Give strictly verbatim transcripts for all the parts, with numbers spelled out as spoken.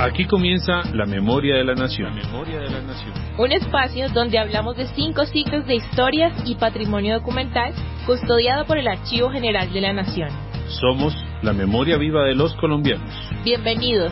Aquí comienza La Memoria de la Nación. La Memoria de la Nación. Un espacio donde hablamos de cinco siglos de historias y patrimonio documental custodiado por el Archivo General de la Nación. Somos la memoria viva de los colombianos. Bienvenidos.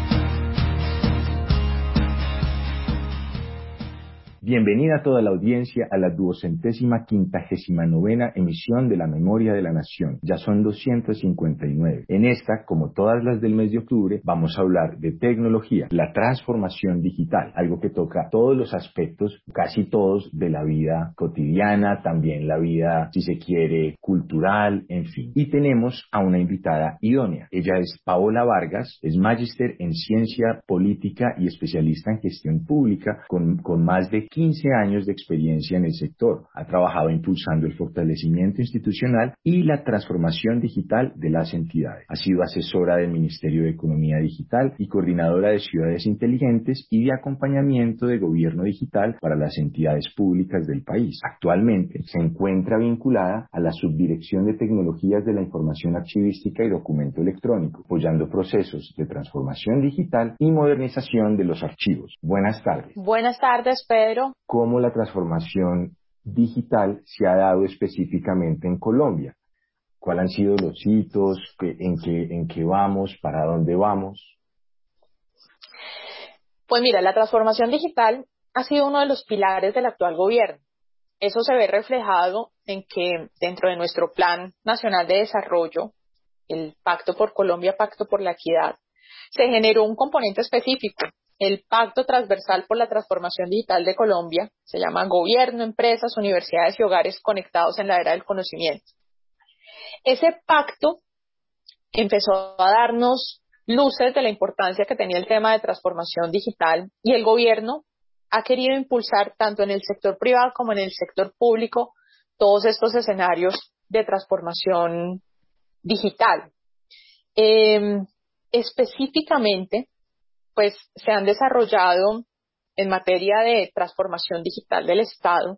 Bienvenida a toda la audiencia a la duocentésima quintagésima novena emisión de La Memoria de la Nación. Ya son doscientos cincuenta y nueve. En esta, como todas las del mes de octubre, vamos a hablar de tecnología, la transformación digital, algo que toca todos los aspectos, casi todos, de la vida cotidiana, también la vida, si se quiere, cultural, en fin. Y tenemos a una invitada idónea. Ella es Paola Vargas, es magíster en ciencia política y especialista en gestión pública, con, con más de quince años de experiencia en el sector. Ha trabajado impulsando el fortalecimiento institucional y la transformación digital de las entidades. Ha sido asesora del Ministerio de Economía Digital y coordinadora de ciudades inteligentes y de acompañamiento de gobierno digital para las entidades públicas del país. Actualmente se encuentra vinculada a la Subdirección de Tecnologías de la Información Archivística y Documento Electrónico, apoyando procesos de transformación digital y modernización de los archivos. Buenas tardes. Buenas tardes, Pedro. ¿Cómo la transformación digital se ha dado específicamente en Colombia? ¿Cuáles han sido los hitos? ¿En qué, en qué vamos? ¿Para dónde vamos? Pues mira, la transformación digital ha sido uno de los pilares del actual gobierno. Eso se ve reflejado en que dentro de nuestro Plan Nacional de Desarrollo, el Pacto por Colombia, Pacto por la Equidad, se generó un componente específico. El Pacto Transversal por la Transformación Digital de Colombia se llama Gobierno, Empresas, Universidades y Hogares Conectados en la Era del Conocimiento. Ese pacto empezó a darnos luces de la importancia que tenía el tema de transformación digital y el gobierno ha querido impulsar tanto en el sector privado como en el sector público todos estos escenarios de transformación digital. Eh, específicamente, pues se han desarrollado en materia de transformación digital del Estado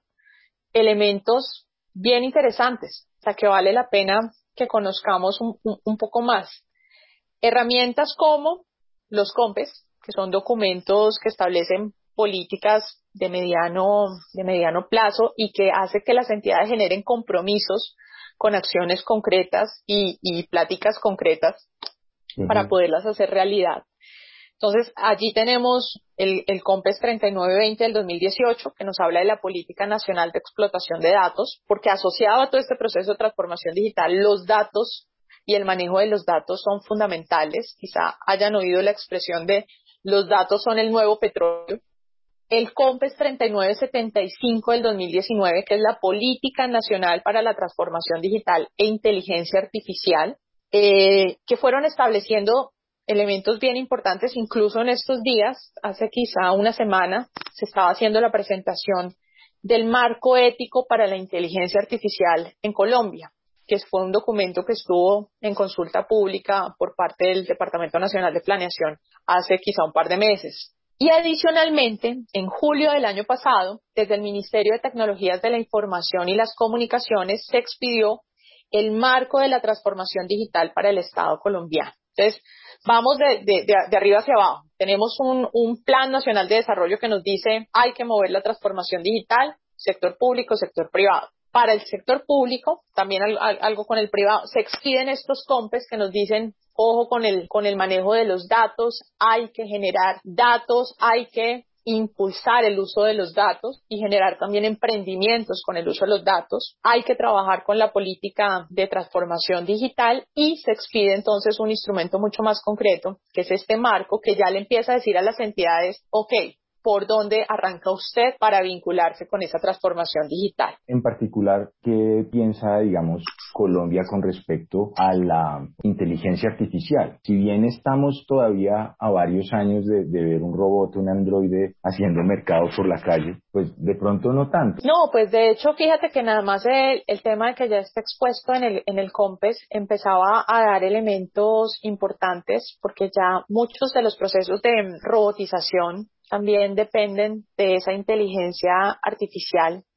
elementos bien interesantes, o sea que vale la pena que conozcamos un, un, un poco más. Herramientas como los COMPES, que son documentos que establecen políticas de mediano, de mediano plazo y que hace que las entidades generen compromisos con acciones concretas y, y pláticas concretas uh-huh. para poderlas hacer realidad. Entonces, allí tenemos el, el COMPES treinta y nueve veinte del dos mil dieciocho, que nos habla de la Política Nacional de Explotación de Datos, porque asociado a todo este proceso de transformación digital, los datos y el manejo de los datos son fundamentales. Quizá hayan oído la expresión de los datos son el nuevo petróleo. El COMPES treinta y nueve setenta y cinco del dos mil diecinueve, que es la Política Nacional para la Transformación Digital e Inteligencia Artificial, eh, que fueron estableciendo elementos bien importantes. Incluso en estos días, hace quizá una semana, se estaba haciendo la presentación del marco ético para la inteligencia artificial en Colombia, que fue un documento que estuvo en consulta pública por parte del Departamento Nacional de Planeación hace quizá un par de meses. Y adicionalmente, en julio del año pasado, desde el Ministerio de Tecnologías de la Información y las Comunicaciones se expidió el marco de la transformación digital para el Estado colombiano. Entonces, vamos de, de, de, de arriba hacia abajo. Tenemos un, un plan nacional de desarrollo que nos dice hay que mover la transformación digital, sector público, sector privado. Para el sector público, también al, al, algo con el privado, se expiden estos COMPES que nos dicen ojo con el, con el manejo de los datos, hay que generar datos, hay que impulsar el uso de los datos y generar también emprendimientos con el uso de los datos. Hay que trabajar con la política de transformación digital y se expide entonces un instrumento mucho más concreto, que es este marco que ya le empieza a decir a las entidades, ok, ¿por dónde arranca usted para vincularse con esa transformación digital? En particular, ¿qué piensa, digamos, Colombia con respecto a la inteligencia artificial? Si bien estamos todavía a varios años de, de ver un robot, un androide haciendo mercado por la calle, pues de pronto no tanto. No, pues de hecho, fíjate que nada más el, el tema de que ya está expuesto en el, en el COMPES empezaba a dar elementos importantes, porque ya muchos de los procesos de robotización también dependen de esa inteligencia artificial, de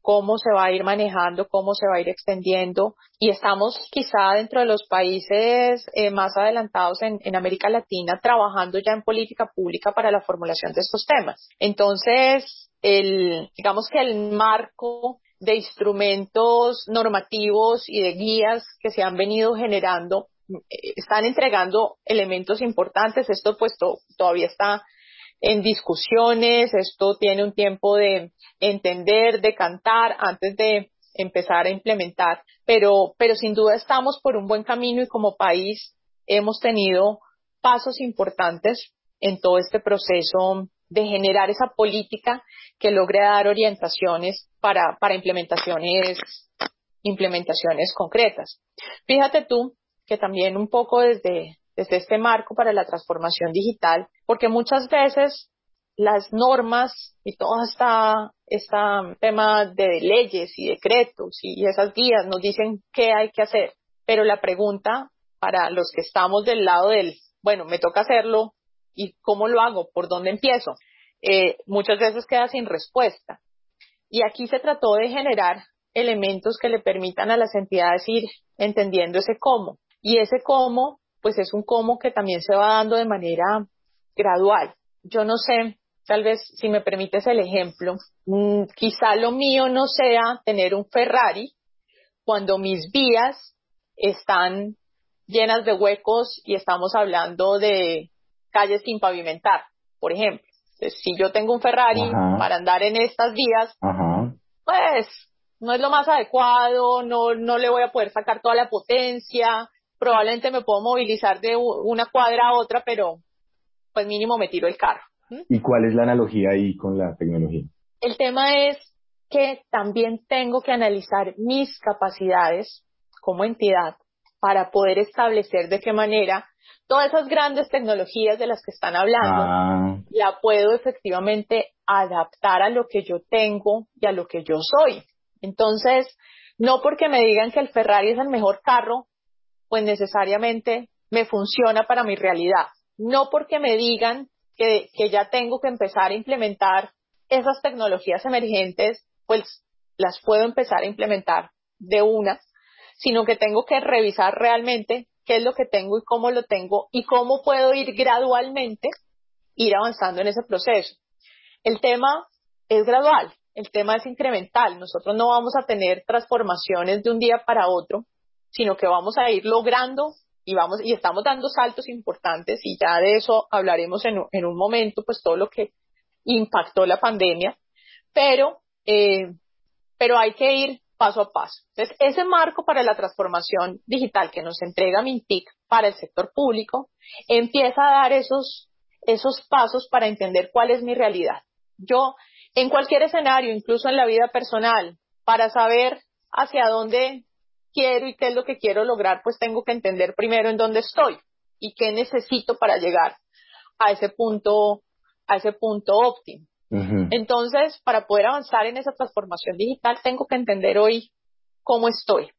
cómo se va a ir manejando, cómo se va a ir extendiendo, y estamos quizá dentro de los países eh, más adelantados en, en América Latina trabajando ya en política pública para la formulación de estos temas. Entonces, el, digamos que el marco de instrumentos normativos y de guías que se han venido generando eh, están entregando elementos importantes. Esto pues to- todavía está en discusiones, esto tiene un tiempo de entender, de cantar antes de empezar a implementar, pero, pero sin duda estamos por un buen camino y como país hemos tenido pasos importantes en todo este proceso de generar esa política que logre dar orientaciones para, para implementaciones, implementaciones concretas. Fíjate tú que también un poco desde desde este marco para la transformación digital, porque muchas veces las normas y todo esta, este tema de leyes y decretos y esas guías nos dicen qué hay que hacer, pero la pregunta para los que estamos del lado del, bueno, me toca hacerlo, ¿y cómo lo hago? ¿Por dónde empiezo? Eh, muchas veces queda sin respuesta. Y aquí se trató de generar elementos que le permitan a las entidades ir entendiendo ese cómo. Y ese cómo pues es un cómo que también se va dando de manera gradual. Yo no sé, tal vez si me permites el ejemplo, mmm, quizá lo mío no sea tener un Ferrari cuando mis vías están llenas de huecos y estamos hablando de calles sin pavimentar, por ejemplo. Entonces, si yo tengo un Ferrari Ajá. para andar en estas vías, Ajá. pues no es lo más adecuado, no, no le voy a poder sacar toda la potencia, probablemente me puedo movilizar de una cuadra a otra, pero pues mínimo me tiro el carro. ¿Mm? ¿Y cuál es la analogía ahí con la tecnología? El tema es que también tengo que analizar mis capacidades como entidad para poder establecer de qué manera todas esas grandes tecnologías de las que están hablando Ah, la puedo efectivamente adaptar a lo que yo tengo y a lo que yo soy. Entonces, no porque me digan que el Ferrari es el mejor carro, pues necesariamente me funciona para mi realidad. No porque me digan que, que ya tengo que empezar a implementar esas tecnologías emergentes, pues las puedo empezar a implementar de una, sino que tengo que revisar realmente qué es lo que tengo y cómo lo tengo y cómo puedo ir gradualmente, ir avanzando en ese proceso. El tema es gradual, el tema es incremental. Nosotros no vamos a tener transformaciones de un día para otro, sino que vamos a ir logrando y vamos y estamos dando saltos importantes y ya de eso hablaremos en, en un momento, pues todo lo que impactó la pandemia, pero, eh, pero hay que ir paso a paso. Entonces, ese marco para la transformación digital que nos entrega Mintic para el sector público empieza a dar esos, esos pasos para entender cuál es mi realidad. Yo, en cualquier escenario, incluso en la vida personal, para saber hacia dónde quiero y qué es lo que quiero lograr, pues tengo que entender primero en dónde estoy y qué necesito para llegar a ese punto, a ese punto óptimo. uh-huh. Entonces, para poder avanzar en esa transformación digital, tengo que entender hoy cómo estoy.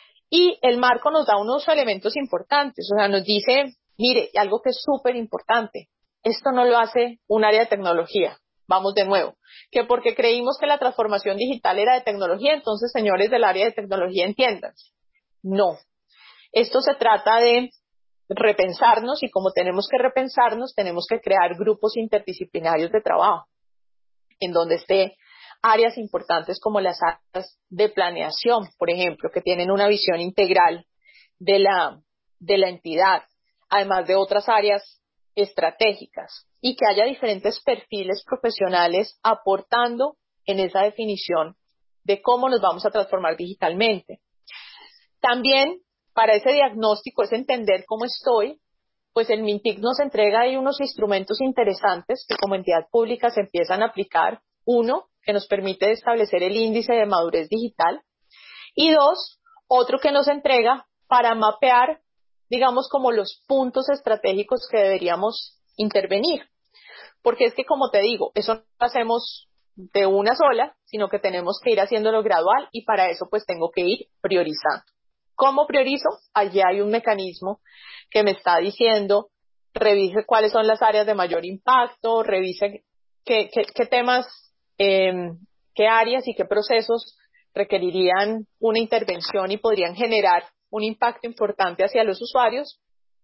Y el marco nos da unos elementos importantes, o sea, nos dice, mire, algo que es súper importante, esto no lo hace un área de tecnología. Vamos de nuevo, que porque creímos que la transformación digital era de tecnología, entonces, señores del área de tecnología, entiéndanse. No, esto se trata de repensarnos y como tenemos que repensarnos, tenemos que crear grupos interdisciplinarios de trabajo, en donde esté áreas importantes como las áreas de planeación, por ejemplo, que tienen una visión integral de la, de la entidad, además de otras áreas estratégicas, y que haya diferentes perfiles profesionales aportando en esa definición de cómo nos vamos a transformar digitalmente. También, para ese diagnóstico, es entender cómo estoy, pues el Mintic nos entrega ahí unos instrumentos interesantes que como entidad pública se empiezan a aplicar. Uno, que nos permite establecer el índice de madurez digital. Y dos, otro que nos entrega para mapear, digamos, como los puntos estratégicos que deberíamos intervenir. Porque es que, como te digo, eso no lo hacemos de una sola, sino que tenemos que ir haciéndolo gradual y para eso pues tengo que ir priorizando. ¿Cómo priorizo? Allí hay un mecanismo que me está diciendo, revise cuáles son las áreas de mayor impacto, revise qué, qué, qué temas, eh, qué áreas y qué procesos requerirían una intervención y podrían generar un impacto importante hacia los usuarios,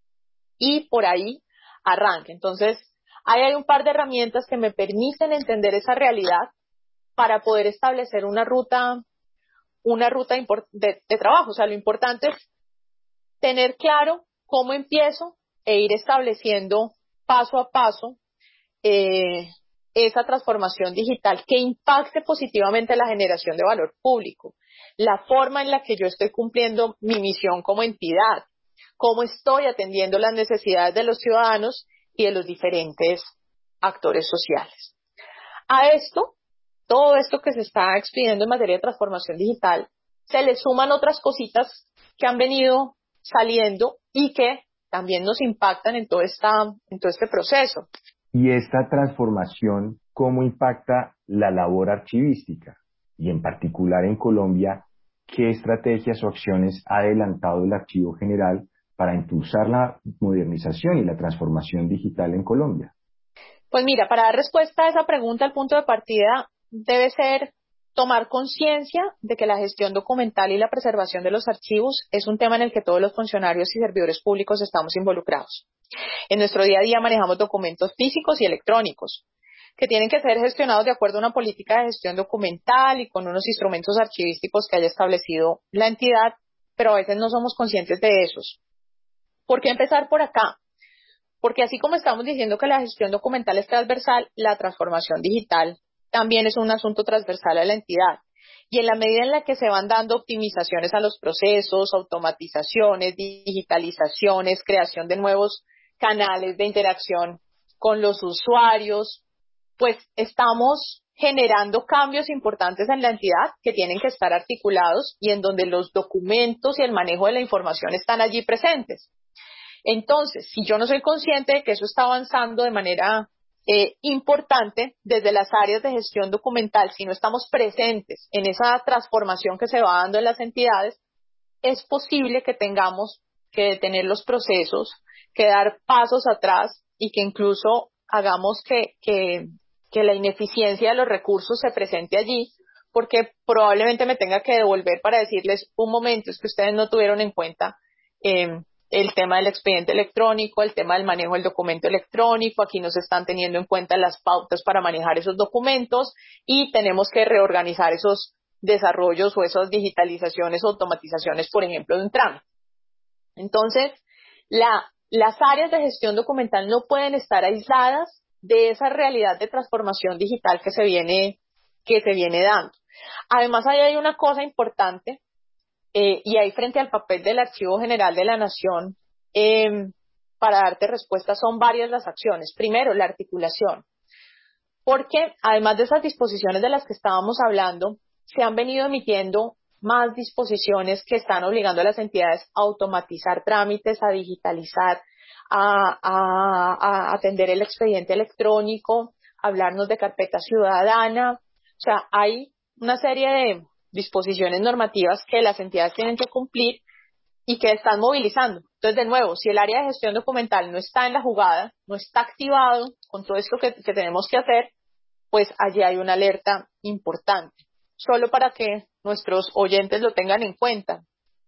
y por ahí arranque. Entonces, ahí hay un par de herramientas que me permiten entender esa realidad para poder establecer una ruta, una ruta de, de trabajo. O sea, lo importante es tener claro cómo empiezo e ir estableciendo paso a paso eh, esa transformación digital que impacte positivamente la generación de valor público, la forma en la que yo estoy cumpliendo mi misión como entidad, cómo estoy atendiendo las necesidades de los ciudadanos y de los diferentes actores sociales. A esto, todo esto que se está expidiendo en materia de transformación digital, se le suman otras cositas que han venido saliendo y que también nos impactan en todo, esta, en todo este proceso. Y esta transformación, ¿cómo impacta la labor archivística? Y en particular en Colombia, ¿qué estrategias o acciones ha adelantado el Archivo General para impulsar la modernización y la transformación digital en Colombia? Pues mira, para dar respuesta a esa pregunta, el punto de partida debe ser tomar conciencia de que la gestión documental y la preservación de los archivos es un tema en el que todos los funcionarios y servidores públicos estamos involucrados. En nuestro día a día manejamos documentos físicos y electrónicos que tienen que ser gestionados de acuerdo a una política de gestión documental y con unos instrumentos archivísticos que haya establecido la entidad, pero a veces no somos conscientes de esos. ¿Por qué empezar por acá? Porque así como estamos diciendo que la gestión documental es transversal, la transformación digital también es un asunto transversal a la entidad. Y en la medida en la que se van dando optimizaciones a los procesos, automatizaciones, digitalizaciones, creación de nuevos canales de interacción con los usuarios, pues estamos generando cambios importantes en la entidad que tienen que estar articulados y en donde los documentos y el manejo de la información están allí presentes. Entonces, si yo no soy consciente de que eso está avanzando de manera eh, importante desde las áreas de gestión documental, si no estamos presentes en esa transformación que se va dando en las entidades, es posible que tengamos que detener los procesos, que dar pasos atrás y que incluso hagamos que, que, que la ineficiencia de los recursos se presente allí, porque probablemente me tenga que devolver para decirles, un momento, es que ustedes no tuvieron en cuenta eh, el tema del expediente electrónico, el tema del manejo del documento electrónico, aquí no se están teniendo en cuenta las pautas para manejar esos documentos y tenemos que reorganizar esos desarrollos o esas digitalizaciones o automatizaciones, por ejemplo, de un trámite. Entonces, la, las áreas de gestión documental no pueden estar aisladas de esa realidad de transformación digital que se viene, que se viene dando. Además, ahí hay una cosa importante, eh, y ahí frente al papel del Archivo General de la Nación, eh, para darte respuesta, son varias las acciones. Primero, la articulación. Porque además de esas disposiciones de las que estábamos hablando, se han venido emitiendo más disposiciones que están obligando a las entidades a automatizar trámites, a digitalizar, a, a, a atender el expediente electrónico, a hablarnos de carpeta ciudadana. O sea, hay una serie de disposiciones normativas que las entidades tienen que cumplir y que están movilizando. Entonces, de nuevo, si el área de gestión documental no está en la jugada, no está activado con todo esto que, que tenemos que hacer, pues allí hay una alerta importante. Solo para que nuestros oyentes lo tengan en cuenta.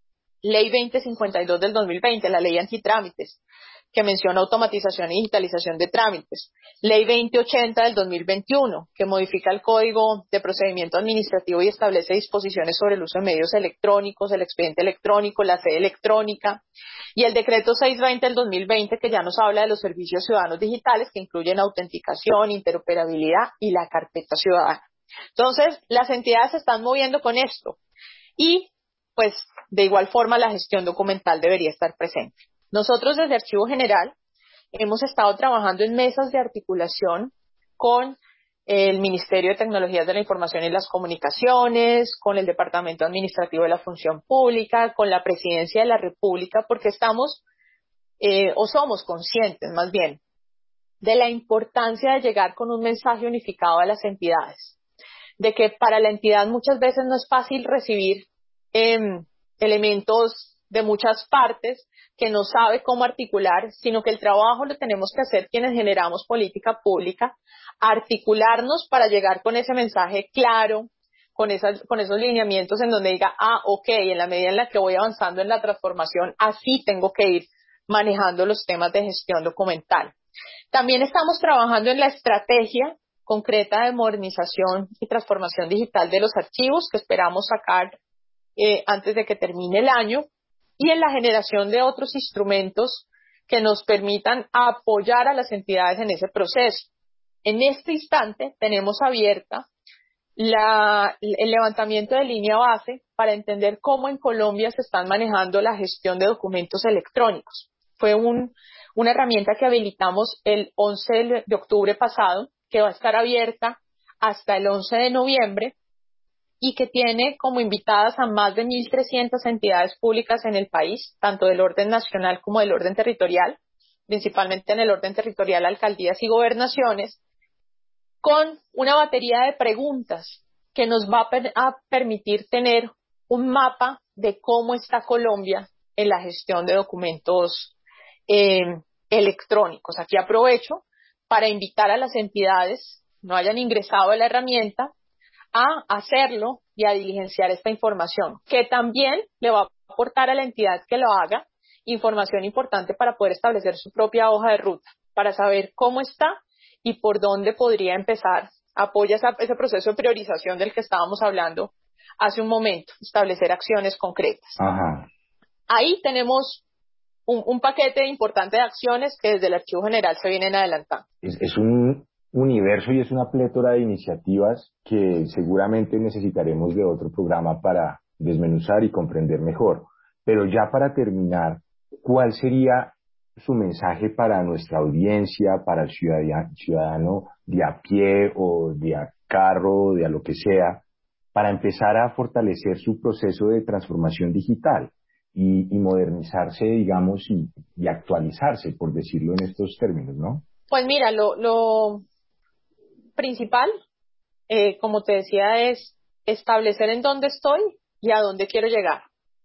Ley veinte cincuenta y dos del dos mil veinte, la ley antitrámites, que menciona automatización y digitalización de trámites. Ley veinte ochenta del dos mil veintiuno, que modifica el Código de Procedimiento Administrativo y establece disposiciones sobre el uso de medios electrónicos, el expediente electrónico, la sede electrónica. Y el decreto seiscientos veinte del dos mil veinte, que ya nos habla de los servicios ciudadanos digitales, que incluyen autenticación, interoperabilidad y la carpeta ciudadana. Entonces, las entidades se están moviendo con esto. Y, pues, de igual forma, la gestión documental debería estar presente. Nosotros desde Archivo General hemos estado trabajando en mesas de articulación con el Ministerio de Tecnologías de la Información y las Comunicaciones, con el Departamento Administrativo de la Función Pública, con la Presidencia de la República, porque estamos, eh, o somos conscientes más bien, de la importancia de llegar con un mensaje unificado a las entidades, de que para la entidad muchas veces no es fácil recibir eh, elementos de muchas partes, que no sabe cómo articular, sino que el trabajo lo tenemos que hacer quienes generamos política pública, articularnos para llegar con ese mensaje claro, con, esas, con esos lineamientos en donde diga, ah, ok, en la medida en la que voy avanzando en la transformación, así tengo que ir manejando los temas de gestión documental. También estamos trabajando en la estrategia concreta de modernización y transformación digital de los archivos que esperamos sacar eh, antes de que termine el año, y en la generación de otros instrumentos que nos permitan apoyar a las entidades en ese proceso. En este instante tenemos abierta la, el levantamiento de línea base para entender cómo en Colombia se están manejando la gestión de documentos electrónicos. Fue un, una herramienta que habilitamos el once de octubre pasado, que va a estar abierta hasta el once de noviembre y que tiene como invitadas a más de mil trescientas entidades públicas en el país, tanto del orden nacional como del orden territorial, principalmente en el orden territorial, alcaldías y gobernaciones, con una batería de preguntas que nos va a, per- a permitir tener un mapa de cómo está Colombia en la gestión de documentos eh, electrónicos. Aquí aprovecho para invitar a las entidades que no hayan ingresado a la herramienta a hacerlo y a diligenciar esta información, que también le va a aportar a la entidad que lo haga información importante para poder establecer su propia hoja de ruta, para saber cómo está y por dónde podría empezar. Apoya esa, ese proceso de priorización del que estábamos hablando hace un momento, establecer acciones concretas. Ajá. Ahí tenemos un, un paquete importante de acciones que desde el Archivo General se vienen adelantando. Es, es un universo y es una plétora de iniciativas que seguramente necesitaremos de otro programa para desmenuzar y comprender mejor. Pero ya para terminar, ¿cuál sería su mensaje para nuestra audiencia, para el ciudadano, ciudadano de a pie o de a carro, de a lo que sea, para empezar a fortalecer su proceso de transformación digital y, y modernizarse, digamos, y, y actualizarse, por decirlo en estos términos, ¿no? Pues mira, lo, lo principal, eh, como te decía, es establecer en dónde estoy y a dónde quiero llegar.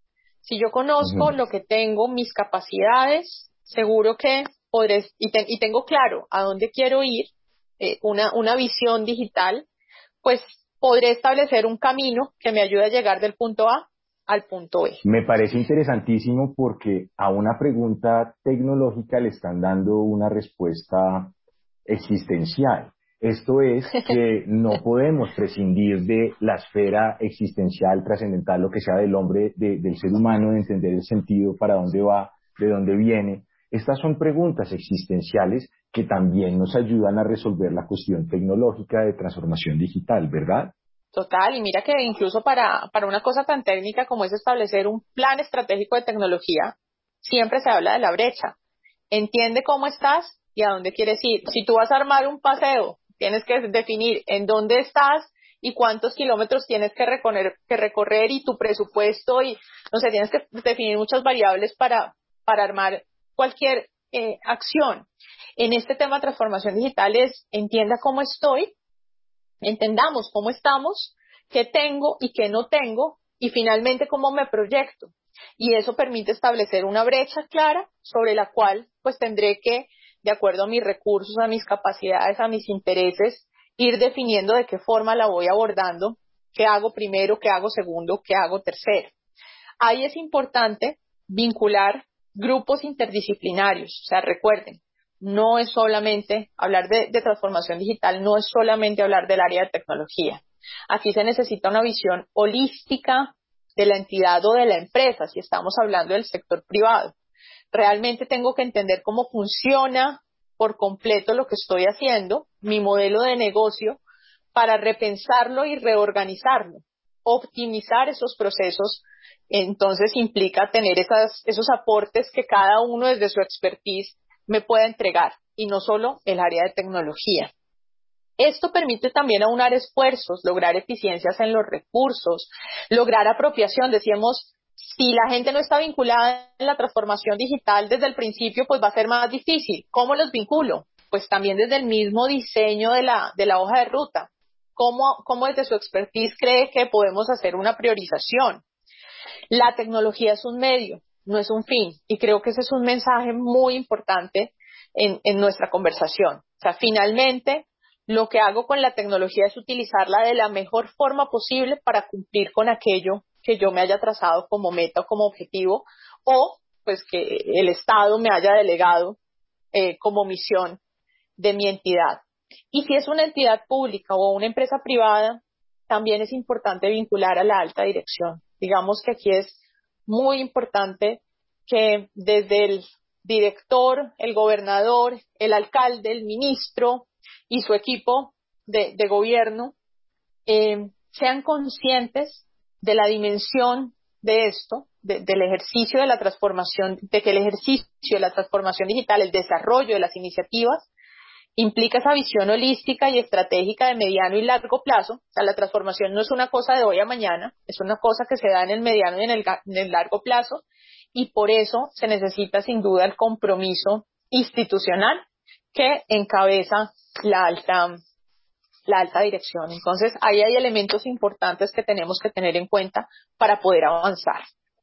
Si yo conozco Uh-huh. lo que tengo, mis capacidades, seguro que podré, y, te, y tengo claro a dónde quiero ir, eh, una, una visión digital, pues podré establecer un camino que me ayude a llegar del punto A al punto B. Me parece interesantísimo porque a una pregunta tecnológica le están dando una respuesta existencial. Esto es que no podemos prescindir de la esfera existencial, trascendental, lo que sea del hombre, de, del ser humano, de entender el sentido, para dónde va, de dónde viene. Estas son preguntas existenciales que también nos ayudan a resolver la cuestión tecnológica de transformación digital, ¿verdad? Total, y mira que incluso para, para una cosa tan técnica como es establecer un plan estratégico de tecnología, siempre se habla de la brecha. Entiende cómo estás y a dónde quieres ir. Si tú vas a armar un paseo, tienes que definir en dónde estás y cuántos kilómetros tienes que recorrer, que recorrer y tu presupuesto y, no sé, tienes que definir muchas variables para, para armar cualquier eh, acción. En este tema de transformación digital es, entienda cómo estoy, entendamos cómo estamos, qué tengo y qué no tengo, y finalmente cómo me proyecto. Y eso permite establecer una brecha clara sobre la cual pues tendré que, de acuerdo a mis recursos, a mis capacidades, a mis intereses, ir definiendo de qué forma la voy abordando, qué hago primero, qué hago segundo, qué hago tercero. Ahí es importante vincular grupos interdisciplinarios. O sea, recuerden, no es solamente hablar de, de transformación digital, no es solamente hablar del área de tecnología. Aquí se necesita una visión holística de la entidad o de la empresa, si estamos hablando del sector privado. Realmente tengo que entender cómo funciona por completo lo que estoy haciendo, mi modelo de negocio, para repensarlo y reorganizarlo. Optimizar esos procesos, entonces implica tener esas, esos aportes que cada uno desde su expertise me pueda entregar, y no solo el área de tecnología. Esto permite también aunar esfuerzos, lograr eficiencias en los recursos, lograr apropiación. Decíamos, si la gente no está vinculada en la transformación digital desde el principio, pues va a ser más difícil. ¿Cómo los vinculo? Pues también desde el mismo diseño de la, de la hoja de ruta. ¿Cómo, cómo desde su expertise cree que podemos hacer una priorización? La tecnología es un medio, no es un fin, y creo que ese es un mensaje muy importante en, en nuestra conversación. O sea, finalmente, lo que hago con la tecnología es utilizarla de la mejor forma posible para cumplir con aquello que yo me haya trazado como meta o como objetivo, o pues que el Estado me haya delegado eh, como misión de mi entidad. Y si es una entidad pública o una empresa privada, también es importante vincular a la alta dirección. Digamos que aquí es muy importante que desde el director, el gobernador, el alcalde, el ministro y su equipo de, de gobierno eh, sean conscientes de la dimensión de esto, de, del ejercicio de la transformación, de que el ejercicio de la transformación digital, el desarrollo de las iniciativas, implica esa visión holística y estratégica de mediano y largo plazo. O sea, la transformación no es una cosa de hoy a mañana, es una cosa que se da en el mediano y en el, en el largo plazo, y por eso se necesita sin duda el compromiso institucional que encabeza la alta, la alta dirección. Entonces, ahí hay elementos importantes que tenemos que tener en cuenta para poder avanzar.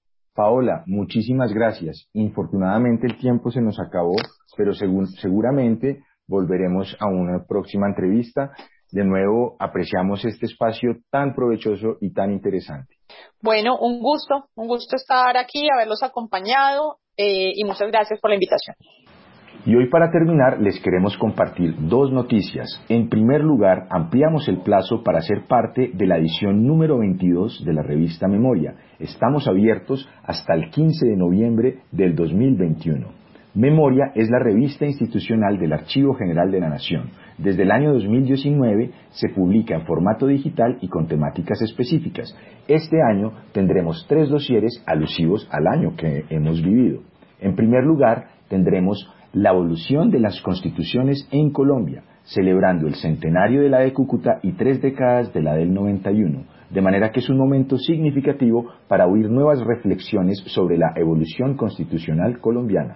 Paola, muchísimas gracias. Infortunadamente el tiempo se nos acabó, pero según, seguramente volveremos a una próxima entrevista. De nuevo, apreciamos este espacio tan provechoso y tan interesante. Bueno, un gusto, un gusto estar aquí, haberlos acompañado eh, y muchas gracias por la invitación. Y hoy, para terminar, les queremos compartir dos noticias. En primer lugar, ampliamos el plazo para ser parte de la edición número veintidós de la revista Memoria. Estamos abiertos hasta el quince de noviembre del dos mil veintiuno. Memoria es la revista institucional del Archivo General de la Nación. Desde el año dos mil diecinueve se publica en formato digital y con temáticas específicas. Este año tendremos tres dosieres alusivos al año que hemos vivido. En primer lugar, tendremos la evolución de las constituciones en Colombia, celebrando el centenario de la de Cúcuta y tres décadas de la del noventa y uno, de manera que es un momento significativo para oír nuevas reflexiones sobre la evolución constitucional colombiana.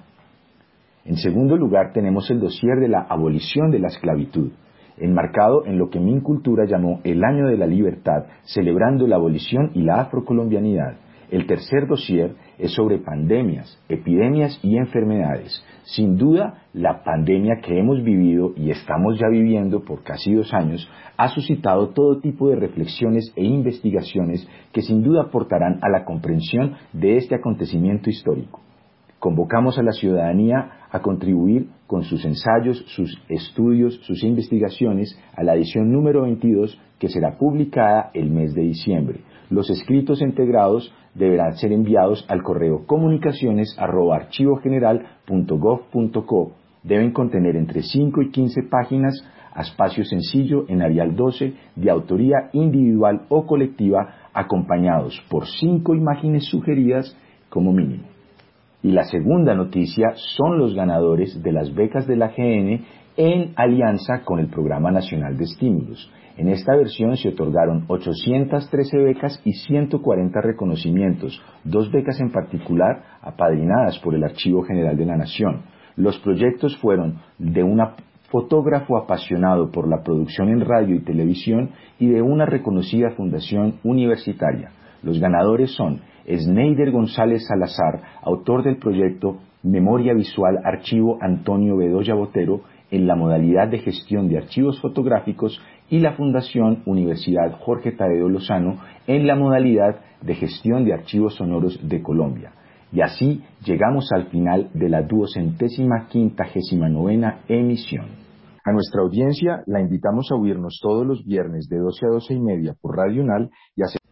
En segundo lugar, tenemos el dossier de la abolición de la esclavitud, enmarcado en lo que Mincultura llamó el Año de la Libertad, celebrando la abolición y la afrocolombianidad. El tercer dossier es sobre pandemias, epidemias y enfermedades. Sin duda, la pandemia que hemos vivido y estamos ya viviendo por casi dos años ha suscitado todo tipo de reflexiones e investigaciones que sin duda aportarán a la comprensión de este acontecimiento histórico. Convocamos a la ciudadanía a contribuir con sus ensayos, sus estudios, sus investigaciones a la edición número veintidós, que será publicada el mes de diciembre. Los escritos integrados deberán ser enviados al correo comunicaciones arroba archivogeneral punto gov punto co. Deben contener entre cinco y quince páginas a espacio sencillo en Arial doce de autoría individual o colectiva, acompañados por cinco imágenes sugeridas como mínimo. Y la segunda noticia son los ganadores de las becas de la G N en alianza con el Programa Nacional de Estímulos. En esta versión se otorgaron ochocientas trece becas y ciento cuarenta reconocimientos, dos becas en particular apadrinadas por el Archivo General de la Nación. Los proyectos fueron de un fotógrafo apasionado por la producción en radio y televisión y de una reconocida fundación universitaria. Los ganadores son Sneider González Salazar, autor del proyecto Memoria Visual Archivo Antonio Bedoya Botero en la modalidad de gestión de archivos fotográficos, y la Fundación Universidad Jorge Tadeo Lozano en la modalidad de gestión de archivos sonoros de Colombia. Y así llegamos al final de la duocentésima quintagésima novena emisión. A nuestra audiencia la invitamos a oírnos todos los viernes de doce a doce y media por Radio Unal y a